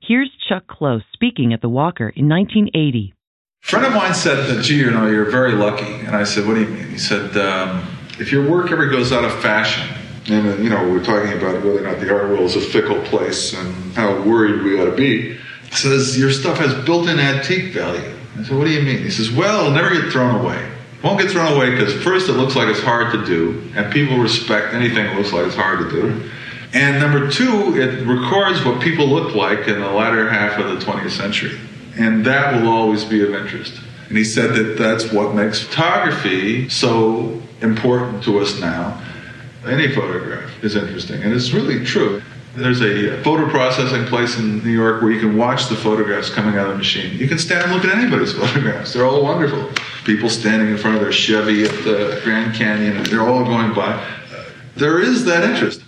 Here's Chuck Close speaking at the Walker in 1980. A friend of mine said that, gee, you're very lucky. And I said, what do you mean? He said, if your work ever goes out of fashion, and we're talking about whether or not the art world is a fickle place and how worried we ought to be, he says, your stuff has built-in antique value. I said, what do you mean? He says, well, it'll never get thrown away. It won't get thrown away because first it looks like it's hard to do, and people respect anything that looks like it's hard to do. And number two, it records what people looked like in the latter half of the 20th century. And that will always be of interest. And he said that that's what makes photography so important to us now. Any photograph is interesting, and it's really true. There's a photo processing place in New York where you can watch the photographs coming out of the machine. You can stand and look at anybody's photographs. They're all wonderful. People standing in front of their Chevy at the Grand Canyon, and they're all going by. There is that interest.